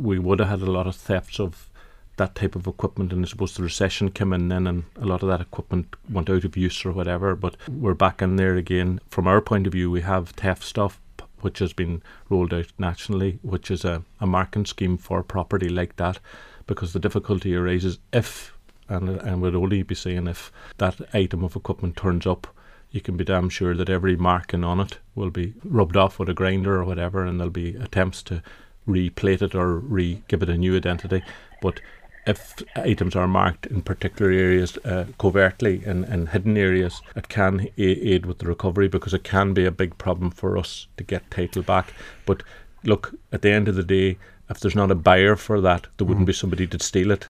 we would have had a lot of thefts of that type of equipment, and I suppose the recession came in then and a lot of that equipment went out of use or whatever, but we're back in there again. From our point of view, we have TEF stuff which has been rolled out nationally, which is a marking scheme for property like that, because the difficulty arises if, and would only be saying if, that item of equipment turns up, you can be damn sure that every marking on it will be rubbed off with a grinder or whatever, and there'll be attempts to replate it or give it a new identity. But if items are marked in particular areas covertly in hidden areas, it can aid with the recovery, because it can be a big problem for us to get title back. But look, at the end of the day, if there's not a buyer for that, there wouldn't be somebody to steal it.